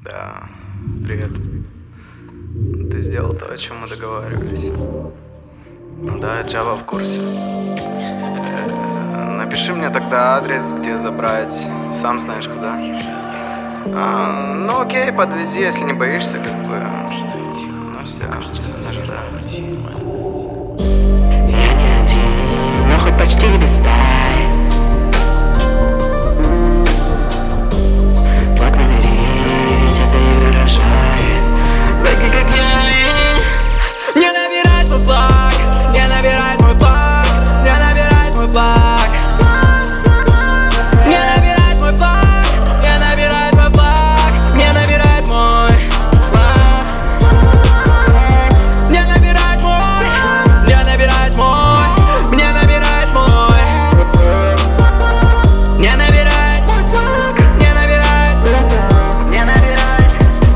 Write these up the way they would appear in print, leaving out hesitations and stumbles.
Да, привет. Ты сделал то, о чем мы договаривались? Да, Java в курсе. Напиши мне тогда адрес, где забрать. Сам знаешь куда. Ну окей, подвези, если не боишься, как бы. Ну все, ожидаю. Я не один, но хоть почти без стаи. Блок набери, ведь это игра рожает. Такие как я. Не набирать мой блок, не набирать мой блок, не набирать мой блок. Не набирать мой блок, не набирать мой блок, не набирать мой блок. Не набирать мой, не набирать мой, мне набирать мой. Не набирать, не набирать, не набирать.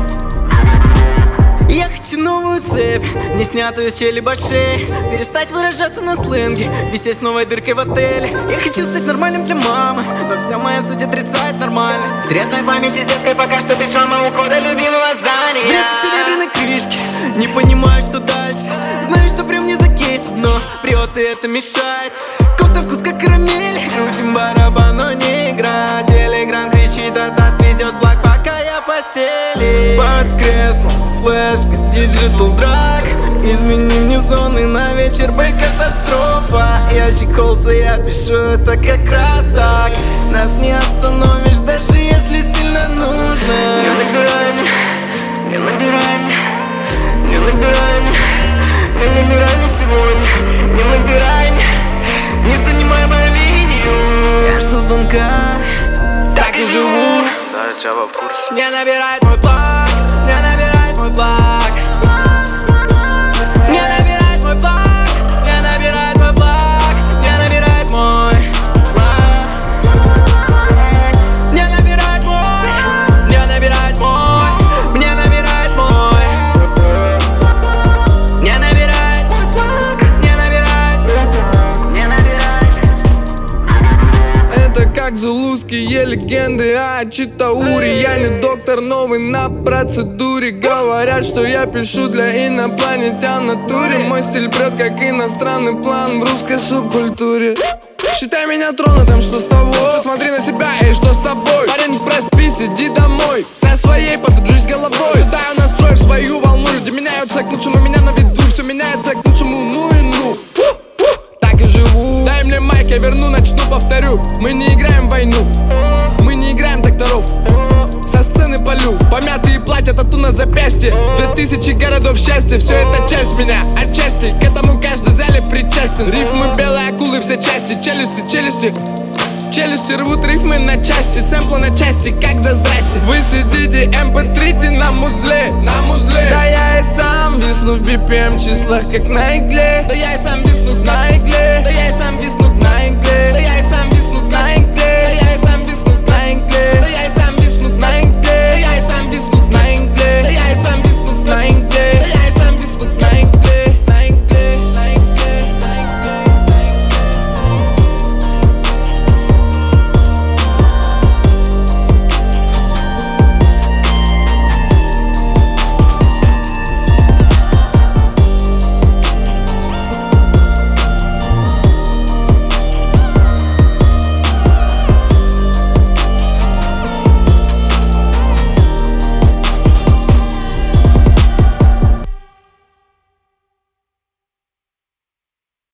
Я хочу новую цепь, не снятую с чьей-либо шеи. Перестать выражаться на сленге, висеть с новой дыркой в отеле. Я хочу стать нормальным для мамы, но вся моя суть отрицает нормальность. Трезвой памяти с деткой пока что без шума ухода любимого здания. Вместо серебряной крышки, не понимаю, что дальше. Знаю, что прям не за кейсом, но прет и это мешает. Кофта вкус как карамель, крутим барабан, но не игра. Телеграм кричит, от нас везет плак, пока я в постели. Под креслом флешка, диджитал драк. Измени мне зоны на вечер, бэй, катастрофа. Я щеколся, я пишу это как раз так. Нас не остановишь, даже если сильно нужно. Не набираем, не набираем, не набираем, не набираем сегодня. Не набираем, не занимай мою линию. Я жду звонка, так и живу. Да, Java в курсе. Не набирает мой блок, не набирает мой блок. Не набирает мой блок, не набирает мой блок, не набирает мой блок. Не набирает мой, не набирает мой, мне набирает мой. Не набирает, не набирает, не набирает. Это как зулузские легенды о Читауре. Я не доктор, новый на процедуре. Говорят, что я пишу для инопланетян в натуре. Мой стиль прет, как иностранный план в русской субкультуре. Считай меня тронутым, что с тобой. Лучше смотри на себя, и что с тобой. Парень, проспи, сиди домой. Со своей подружись головой. Летаю настрой в свою волну. Люди меняются к лучшему, меня на виду. Все меняется к лучшему, ну и ну. Так и живу. Дай мне майк, я верну, начну, повторю. Мы не играем в войну, мы не играем докторов. Со сцены полю, помятые платья, тату на запястье. 2000 городов счастья, все это часть меня, отчасти. К этому каждый в зале причастен. Рифмы белые акулы, все части. Челюсти, челюсти, челюсти рвут рифмы на части. Сэмплы на части, как за здрасте. Вы сидите, mp3 на музле, на музле. Да я и сам висну в BPM числах, как на игле. Да я и сам висну на игле. Да